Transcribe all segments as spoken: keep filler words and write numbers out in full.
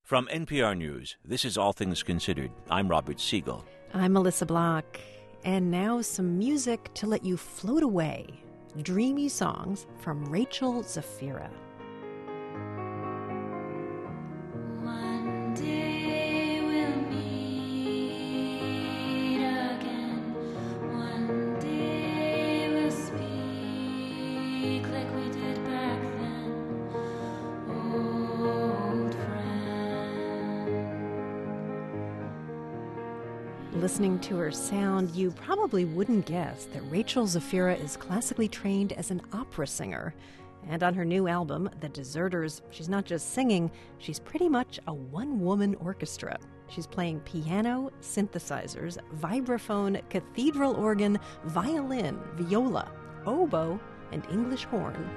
From N P R News, this is All Things Considered. I'm Robert Siegel. I'm Melissa Block. And now some music to let you float away. Dreamy songs from Rachel Zafira. One day we'll meet again. One day we'll speak like we did back then. Old friend. Listening to her sound, you probably wouldn't guess that Rachel Zafira is classically trained as an opera singer. And on her new album, The Deserters, she's not just singing, she's pretty much a one-woman orchestra. She's playing piano, synthesizers, vibraphone, cathedral organ, violin, viola, oboe, and English horn.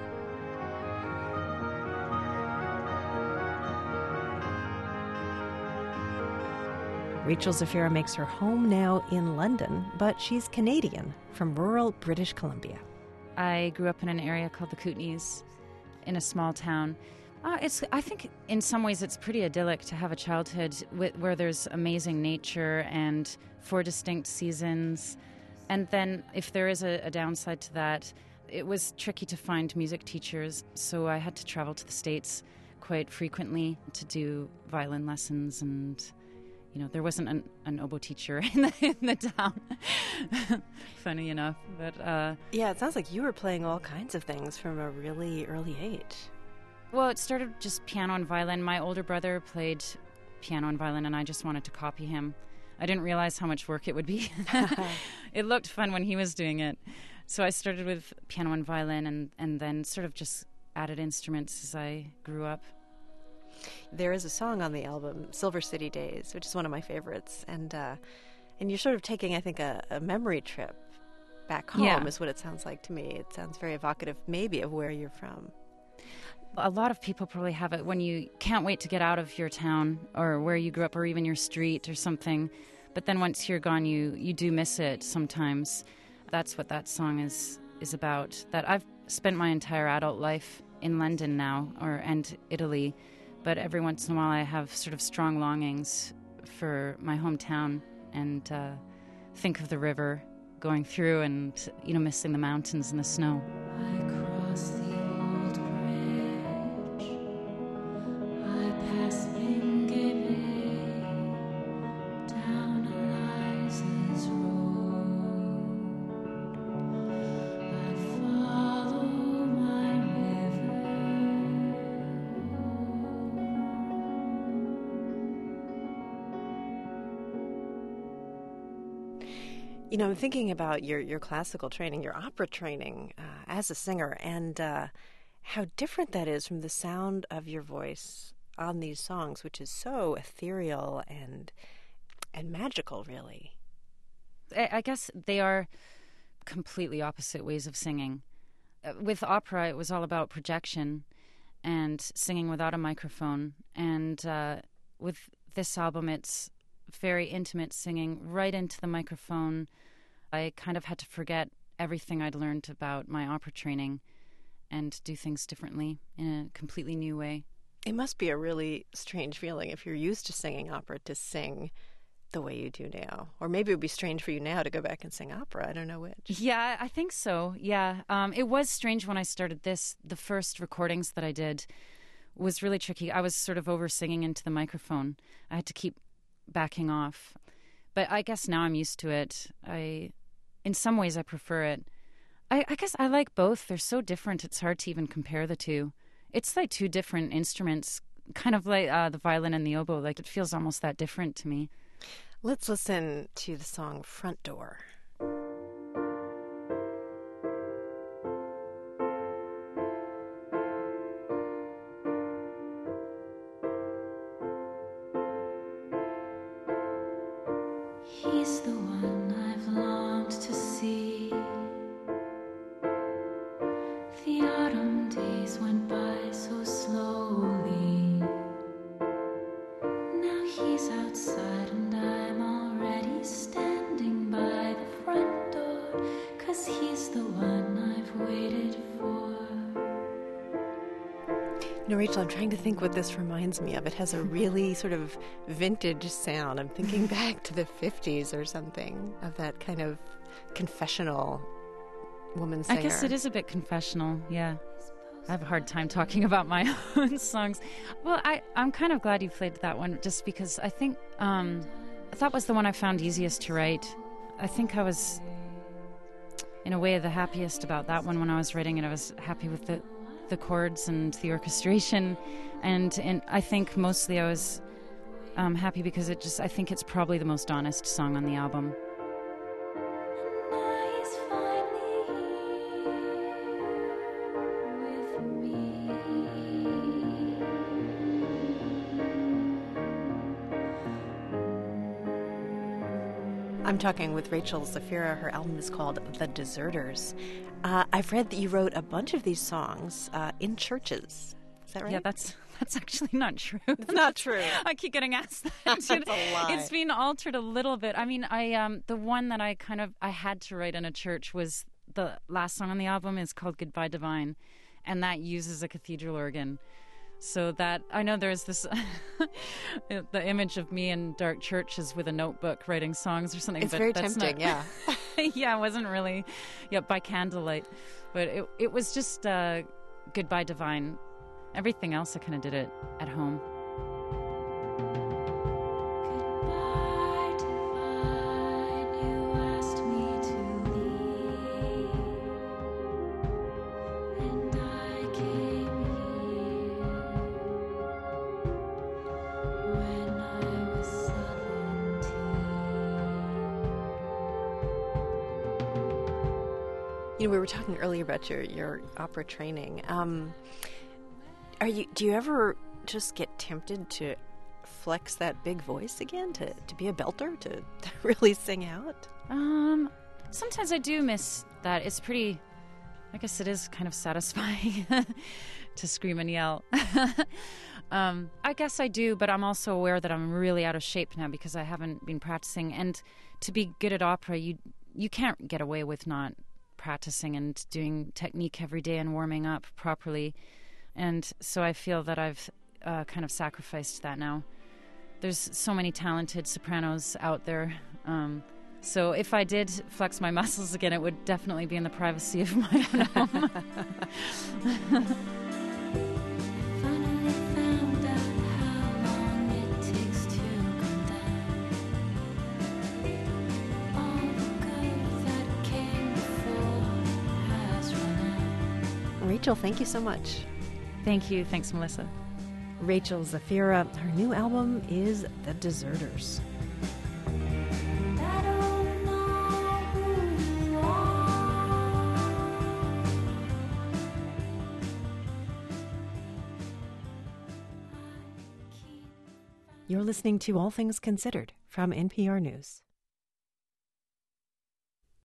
Rachel Zafira makes her home now in London, but she's Canadian from rural British Columbia. I grew up in an area called the Kootenays, in a small town. Uh, it's, I think in some ways it's pretty idyllic to have a childhood with, where there's amazing nature and four distinct seasons. And then if there is a, a downside to that, it was tricky to find music teachers, so I had to travel to the States quite frequently to do violin lessons, and you know, there wasn't an, an oboe teacher in the, in the town, funny enough. But uh, yeah, it sounds like you were playing all kinds of things from a really early age. Well, it started just piano and violin. My older brother played piano and violin, and I just wanted to copy him. I didn't realize how much work it would be. It looked fun when he was doing it. So I started with piano and violin, and, and then sort of just added instruments as I grew up. There is a song on the album, Silver City Days, which is one of my favorites. And uh, and you're sort of taking, I think, a, a memory trip back home, Yeah. is what it sounds like to me. It sounds very evocative, maybe, of where you're from. A lot of people probably have it when you can't wait to get out of your town or where you grew up or even your street or something. But then once you're gone, you, you do miss it sometimes. That's what that song is is about. That I've spent my entire adult life in London now, or and Italy. But every once in a while I have sort of strong longings for my hometown and uh, think of the river going through and, you know, missing the mountains and the snow. I cross the old bridge. I pass Bingay down Eliza's road. I follow my river. You know, I'm thinking about your, your classical training, your opera training uh, as a singer, and uh, how different that is from the sound of your voice on these songs, which is so ethereal and and magical, really. I I guess they are completely opposite ways of singing. Uh, With opera, it was all about projection and singing without a microphone. And uh, with this album, it's very intimate singing right into the microphone. I kind of had to forget everything I'd learned about my opera training and do things differently in a completely new way. It must be a really strange feeling if you're used to singing opera to sing the way you do now. Or maybe it would be strange for you now to go back and sing opera. I don't know which. Yeah, I think so. Yeah. Um, it was strange when I started this. The first recordings that I did was really tricky. I was sort of over singing into the microphone. I had to keep backing off. But I guess now I'm used to it. I, in some ways, I prefer it. I, I guess I like both. They're so different, it's hard to even compare the two. It's like two different instruments, kind of like uh, the violin and the oboe. Like, it feels almost that different to me. Let's listen to the song Front Door. He's the one I've longed to see. The autumn days went by so slowly. Now he's outside and I'm already standing by the front door, 'cause he's the one I've waited for. No, Rachel, I'm trying to think what this reminds me of. It has a really sort of vintage sound. I'm thinking back to the fifties or something, of that kind of confessional woman singer. I guess it is a bit confessional, yeah. I have a hard time talking about my own songs. Well, I, I'm kind of glad you played that one, just because I think um, that was the one I found easiest to write. I think I was, in a way, the happiest about that one when I was writing it. I was happy with the the chords and the orchestration, and and I think mostly I was um, happy because it just I think it's probably the most honest song on the album. I'm talking with Rachel Zafira. Her album is called The Deserters. Uh, I've read that you wrote a bunch of these songs uh, in churches. Is that right? Yeah, that's that's actually not true. It's not true. I keep getting asked that. That's a lie. It's been altered a little bit. I mean, I um the one that I kind of I had to write in a church was the last song on the album is called Goodbye Divine, and that uses a cathedral organ. So that, I know there's this, the image of me in dark churches with a notebook writing songs or something. It's but very that's tempting, not, yeah. yeah, it wasn't really, yeah, by candlelight. But it it was just uh, Goodbye Divine. Everything else I kind of did it at home. Goodbye, divine, you asked me to leave, and I came here when I was seventeen. You know, we were talking earlier about your, your opera training. Um, are you? Do you ever just get tempted to flex that big voice again, to, to be a belter, to, to really sing out? Um, sometimes I do miss that. It's pretty, I guess it is kind of satisfying to scream and yell. um, I guess I do, but I'm also aware that I'm really out of shape now because I haven't been practicing. And to be good at opera, you you can't get away with not practicing and doing technique every day and warming up properly. And so I feel that I've uh, kind of sacrificed that now. There's so many talented sopranos out there. Um, so if I did flex my muscles again, it would definitely be in the privacy of my own home. Finally found out how long it takes to come down. All the good that came before has run out. Rachel, thank you so much. Thank you. Thanks, Melissa. Rachel Zafira, her new album is The Deserters. And I don't know who you are. You're listening to All Things Considered from N P R News.